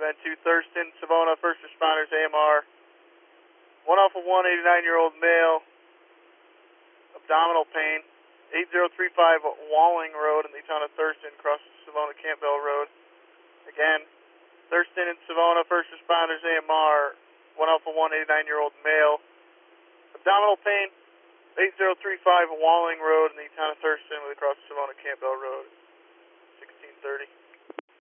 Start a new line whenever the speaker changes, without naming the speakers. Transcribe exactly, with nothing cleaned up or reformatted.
then to Thurston, Savona, first responders, A M R. One off of one, eighty-nine-year-old male, abdominal pain, eight zero three five Walling Road in the town of Thurston, across Savona Campbell Road. Again, Thurston and Savona, first responders, A M R. One off of one, eighty-nine-year-old male, abdominal pain, eight zero three five Walling Road in the town of Thurston, with across Savona Campbell Road, sixteen thirty.